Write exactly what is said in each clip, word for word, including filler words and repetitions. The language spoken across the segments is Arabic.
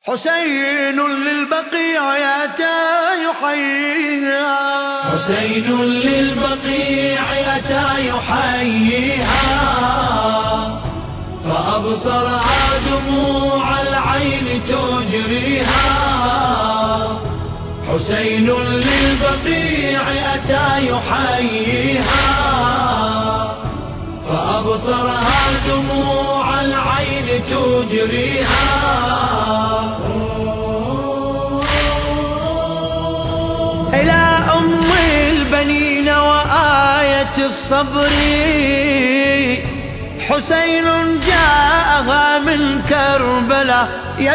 حسين للبقيع أتى يحييها، حسين للبقيع أتى يحييها، فأبصرها دموع العين تجريها. حسين للبقيع أتى يحييها، فأبصرها دموع العين تجريها. إلى أم البنين وآية الصبر، حسين جاءها من كربلاء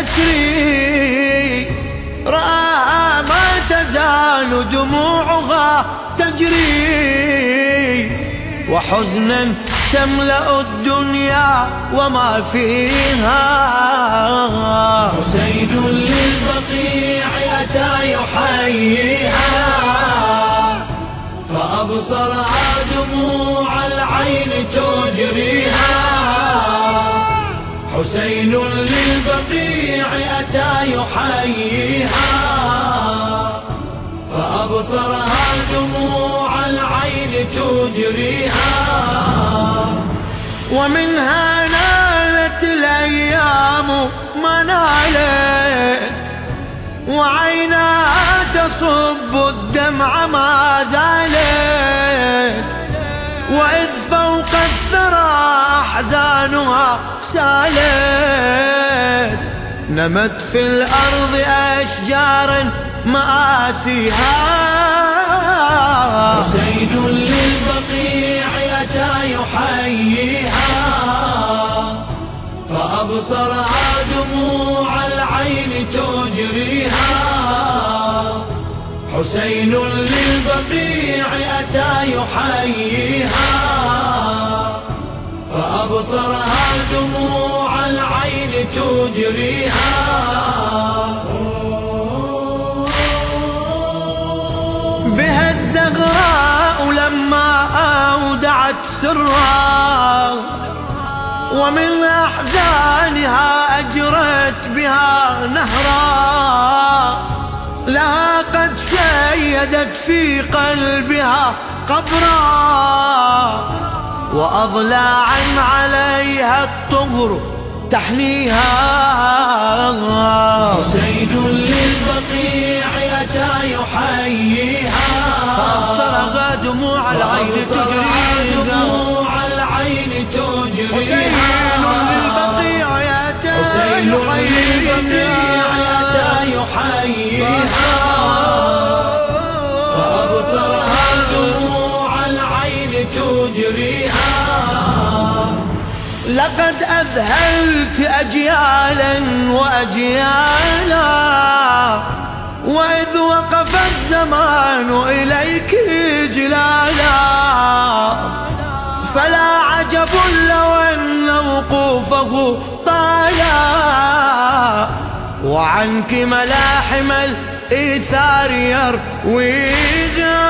يسري، رآها ما تزال دموعها تجري، وحزنا تملأ الدنيا وما فيها. حسين للبقيع أتى يحييها، فأبصرها دموع العين تجريها. حسين للبقيع أتى يحييها، فأبصرها دموع العين تجريها. ومنها نالت الأيام ما نالت، وعيناها تصب الدمع ما زالت، وإذ فوق الثرى أحزانها سالت، نمت في الأرض أشجار مآسيها. حسين للبقيع أتى يحييها، فأبصرها دموع العين تجريها. حسين للبقيع أتى يحييها، فأبصرها دموع العين تجريها. بها الزغراء لما أودعت سرها، ومن أحزانها أجرت بها نهرا، لها قد شيدت في قلبها قبرا، وأضلاعا عليها الطهر تحنيها. حسين للبقيع أتى يحييها، فأبصرها دموع العين تجريها. حسين للبقيع أتى يحييها، فأبصرها دموع العين تجريها. لقد أذهلت أجيالا وأجيالا، وإذ وقف الزمان إليك إجلالا، فلا عجب لو أن وقوفه طالا، وعنك ملاحم الإيثار يرويها.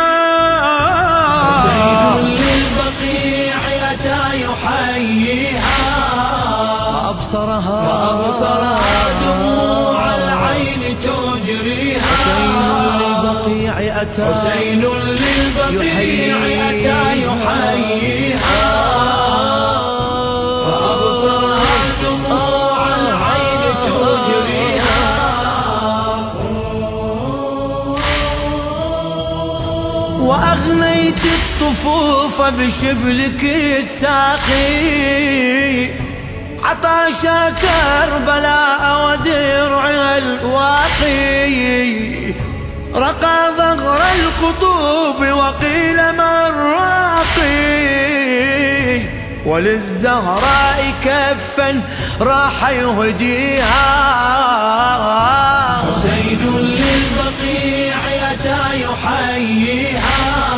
حسين للبقيع أتى يحييها، فأبصرها فأبصرها دموع العين تجريها. حسين للبقيع أتى حسين للبقيع أتى يحييها، فأبصرها دموع العين تجريها. وأغنيت الطفوف بشبلك الساقي، عطاشا كربلاء ودرعها الواقي، رقى ظهر الخطوب وقيل من راقي، وللزهراء كفا راح يهديها. حسين للبقيع أتى يحييها،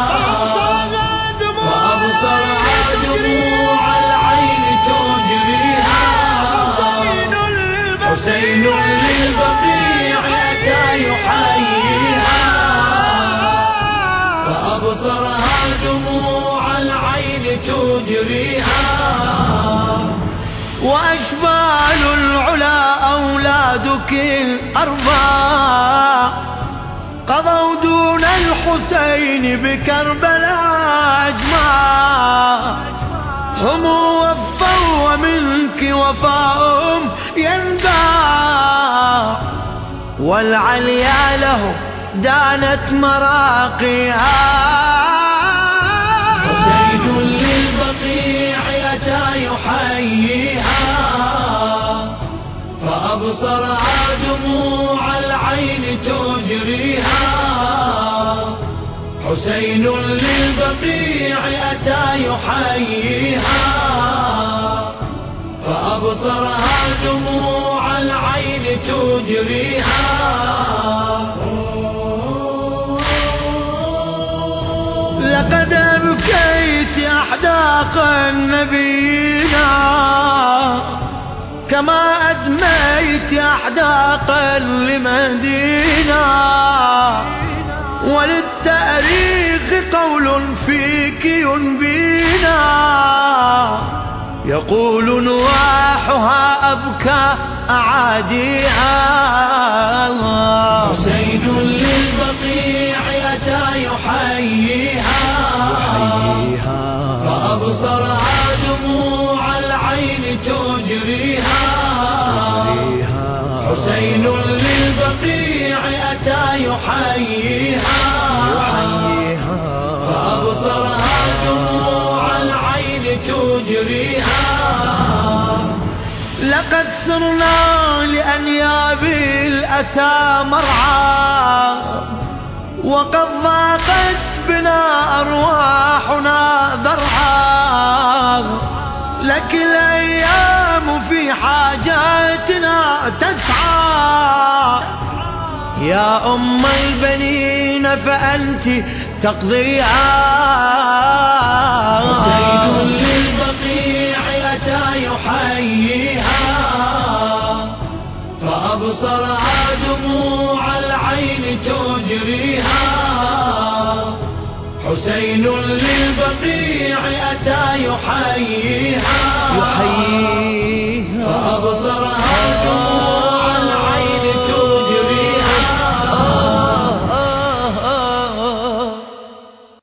وأبصرها دموع العين تجريها. حسين للبقيع أتى يحييها، فأبصرها دموع العين تجريها. وأشبال العلا أولادك الأربع قضوا دون الحسين بكربلاء أجمع. هم وفوا ومنك وفاهم ينبع، والعليا له دانت مراقيها. حسين للبقيع أتى يحييها، فأبصرها دموع العين تجريها. حسين للبقيع أتى يحييها، فأبصرها دموع العين تجريها. لقد أبكيت أحداق نبينا كما أدميت أحداقا لمدينة، وللتاريخ قول فيك ينبينا يقول نواحها أبكى أعاديها. حسين للبقيع أتى يحييها، فأبصرها دموع العين تجريها. حسين للبقيع أتى يحييها، فأبصرها دموع العين تجريها. لقد صرنا لأنياب الأسى مرعى، وقد ضاقت بنا أرواحنا ذرعا. لك الأيام في حاجاتنا تسعى، يا أم البنين فأنت تقضيها. حسين للبقيع أتى يحييها، فأبصرها دموع العين تجريها. حسين للبقيع أتى يحييها، يحييها